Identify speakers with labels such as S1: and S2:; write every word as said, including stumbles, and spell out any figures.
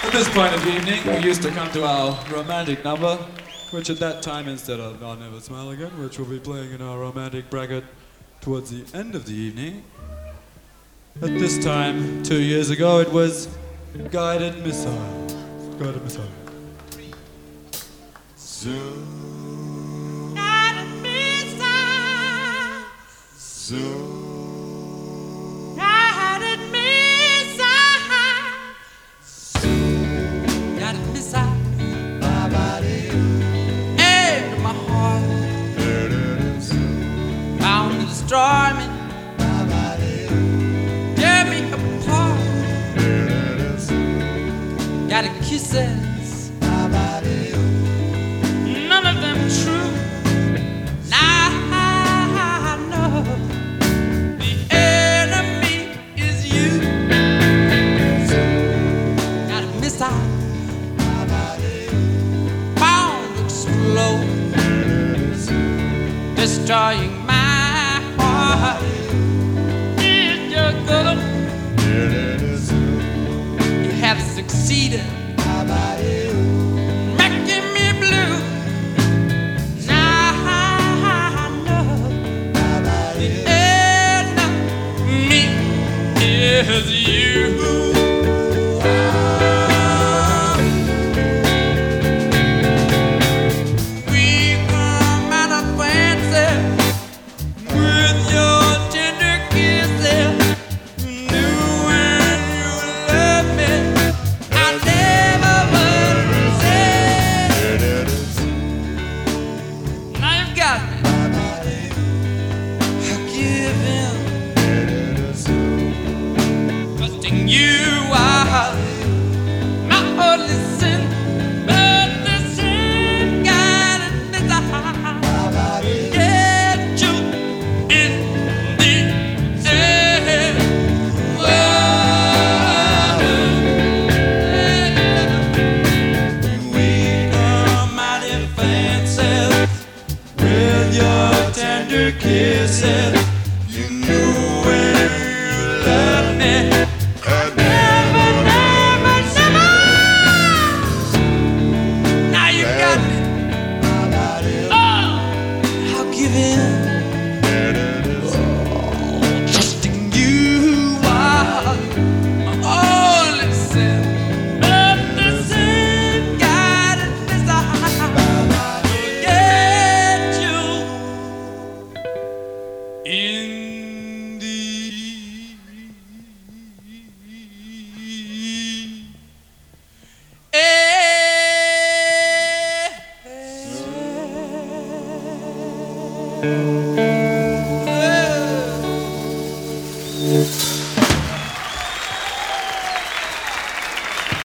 S1: At this point of the evening, we used to come to our romantic number, which at that time, instead of I'll Never Smile Again, which we'll be playing in our romantic bracket towards the end of the evening. At this time, two years ago, it was Guided Missile. Guided Missile.
S2: Zoom. Guided Missile. Zoom. Guided Missile. Zoom. Guided Missile. Into my heart. Bound to destroy me. Tear me apart. Got kisses. None of them true. Now I know the enemy is you. Got a missile bound to explode, destroying my heart. Is your goal? You have succeeded. Making me blue. Now I know the enemy is you. We come out of fancy with your tender kisses. You knew when you loved me, I never would resist. Now you've got me. I give in, trusting you are my only sin. But the sin guided missile get you in the end. We are mighty fancy with your tender kisses. You knew when you loved me. I never, never, never. Now you got me. Oh, I'll give in. Trusting you are my only sin. But the sin guided missile get you in the air.